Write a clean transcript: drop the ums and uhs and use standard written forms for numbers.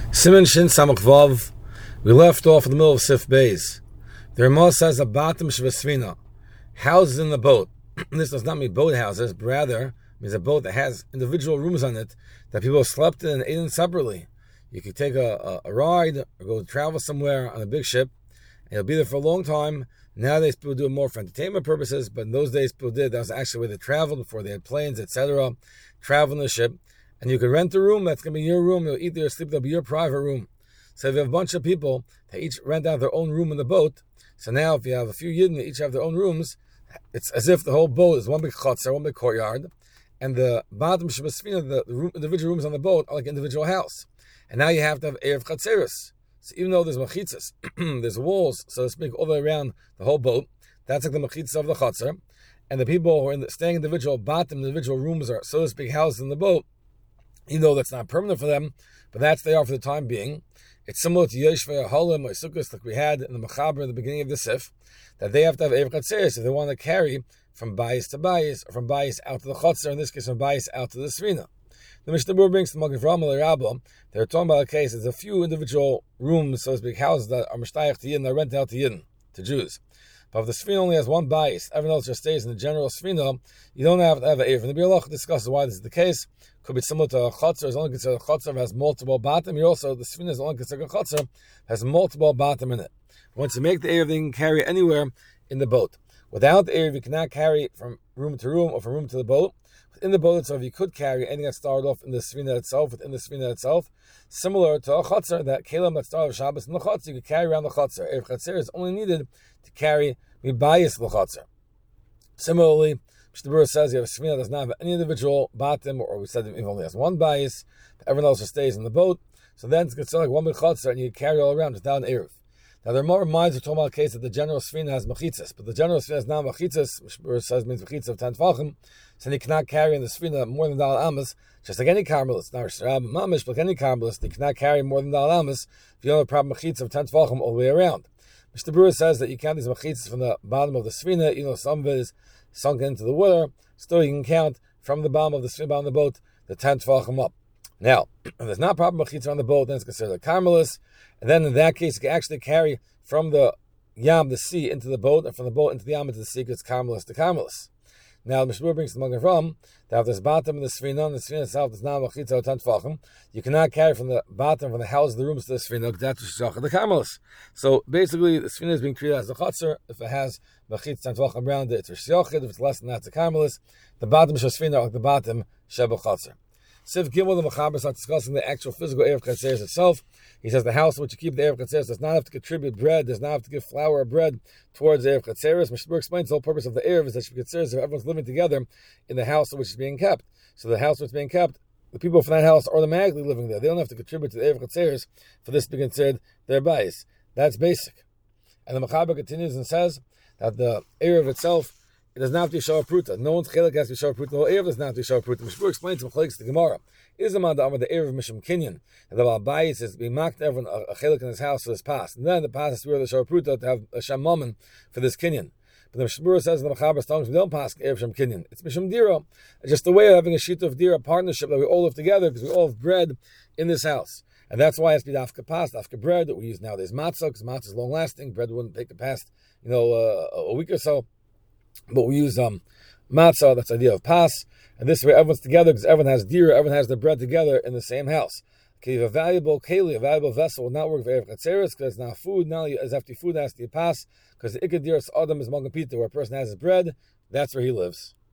Siman Shin Samach Vav. We left off in the middle of Sif Beis. The Ramah says a batim shvasvina, houses in the boat. This does not mean boat houses, but rather means a boat that has individual rooms on it that people slept in and ate in separately. You could take a ride or go travel somewhere on a big ship, and you'll be there for a long time. Nowadays people do it more for entertainment purposes, but in those days people did. That was actually where they traveled before they had planes, etc. Travel in the ship. And you can rent a room, that's going to be your room. You'll eat there, sleep, there'll be your private room. So if you have a bunch of people, they each rent out their own room in the boat. So now if you have a few Yidden, they each have their own rooms, it's as if the whole boat is one big chutzner, one big courtyard. And the bottom Shabasfina, the individual rooms on the boat are like an individual house. And now you have to have Erev Chatzeris. So even though there's machitzas, there's walls, so to speak, all the way around the whole boat, that's like the machitzas of the chutzner. And the people who are staying individual bottom, individual rooms are, so to speak, housed in the boat, even though that's not permanent for them, but that's they are for the time being. It's similar to Yeshvei Halim or Sukkot like we had in the Mechaber in the beginning of the Sif, that they have to have Erev Chatzeris if they want to carry from bayis to bayis, or from bayis out to the Chotzer, in this case from bayis out to the Srina. The Mishnah Berurah brings the Magen Avraham and Rabba. They're talking about a case, there's a few individual rooms, so to speak, houses that are Mishtayach to Yidden, that rent out to Yidden, to Jews. But if the Sfina only has one bayis, everyone else just stays in the general Sfina, you don't have to have an Erev. And the Biur discusses why this is the case. Could be similar to a Chotzer, it's only considered a Chotzer has multiple bottom. You also, the Sfina is only considered a Chotzer, has multiple bottom in it. Once you make the Erev, you can carry anywhere in the boat. Without the Erev, you cannot carry from room to room or from room to the boat. Within the boat itself, you could carry anything that started off in the Sfina itself, within the Sfina itself, similar to a Chotzer, that Kalim that started with Shabbos in the Chotzer, you could carry around the Chotzer. Erev Chatzer is only needed to carry Mibayis l'Chotzer. Similarly, Mishnah Berurah says you have a Sfina that does not have any individual bottom, or we said it only has one bayis, everyone else just stays in the boat. So then it's considered like one big Chotzer, and you carry all around without an Erev. Now there are more minds who talk about a case that the general Sfina has machitzas, but the general Sfina has not machitzas. Mishnah Berurah says means machitzas of 10 tefachim, so you cannot carry in the Sfina more than Dal Amos, just like any carmelist. Not Rab Mamish, but like any carmelist, you cannot carry more than Dal Amos if you don't have a proper machitzas of 10 tefachim all the way around. Mishnah Berurah says that you count these machitzas from the bottom of the Sfina, some of it is sunk into the water, still you can count from the bottom of the Sfina, bottom of the boat, the 10 tefachim up. Now, if there's not proper machitzah on the boat, then it's considered a carmelist, and then in that case you can actually carry from the Yam, the sea, into the boat, and from the boat into the Yam, into the sea, because it's carmelist to carmelist. Now, the Mishnah Berurah brings the Magen Avraham that if there's bottom in the Sfina, and the Sfina itself is not machitzah or 10 tefachim, you cannot carry from the bottom, from the house, the rooms to the Sfina, that's the carmelist. So basically, the Sfina is being treated as a Chotzer. If it has machitzah 10 tefachim around it, it's a If it's less than that, it's a carmelist. The bottom of the Sfina, like the bottom, Sheba Chotzer. Sif Gimel, the Mechaber starts discussing the actual physical Erev Chatzeris itself. He says the house in which you keep the Erev Chatzeris does not have to contribute bread, does not have to give flour or bread towards the Erev Chatzeris. Mishnah Berurah explains the whole purpose of the Erev is that Chatzeris, if everyone's living together in the house in which is being kept. So the house which is being kept, the people from that house are automatically living there. They don't have to contribute to the Erev Chatzeris for this to be considered their bayis. That's basic. And the Mechaber continues and says that the Erev itself, it does not have to be Shah Pruta. No one's chelik has to be Shah Pruta. No Erev does not have to be Shah Pruta. Mishnah Berurah explains to the Gemara. Is a man the Erev Mishum Kinyan, and the Balbayis is being mocked everyone a chelik in his house for this past. And then the past is where the Shah Pruta to have a Shem Mammon for this Kinyan. But the Mishnah Berurah says in the Mechaber Stongs, we don't pass Erev Shem Kinyan. It's Mishum Dira. It's just a way of having a sheet of Dira partnership that we all live together because we all have bread in this house. And that's why it has to be Dafka Pas, Dafka bread that we use nowadays. Matzah, because matzah is long lasting. Bread wouldn't take it past, a week or so. But we use matzah, that's the idea of pas, and this way everyone's together because everyone has dira, everyone has their bread together in the same house. Okay, you have a valuable keli, a valuable vessel will not work for Erev Chatzeris because it's not food, now as after food has to be pas, because the ikad diras adam is magen pita, where a person has his bread, that's where he lives.